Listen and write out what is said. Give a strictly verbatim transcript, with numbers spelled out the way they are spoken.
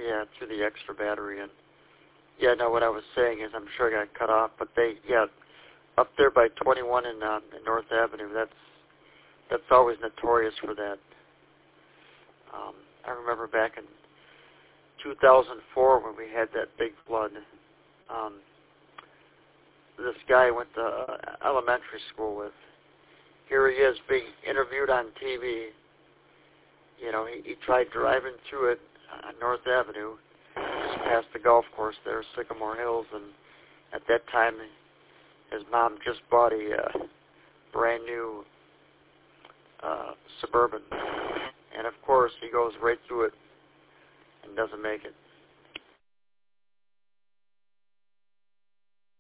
Yeah, through the extra battery. And yeah, no, what I was saying is I'm sure I got cut off, but they, yeah, up there by twenty-one in, uh, in North Avenue, that's that's always notorious for that. Um, I remember back in two thousand four when we had that big flood. Um, this guy I went to uh, elementary school with. Here he is being interviewed on T V. You know, he, he tried driving through it on North Avenue, just past the golf course there, Sycamore Hills, and at that time, his mom just bought a uh, brand new uh, Suburban, and of course, he goes right through it and doesn't make it.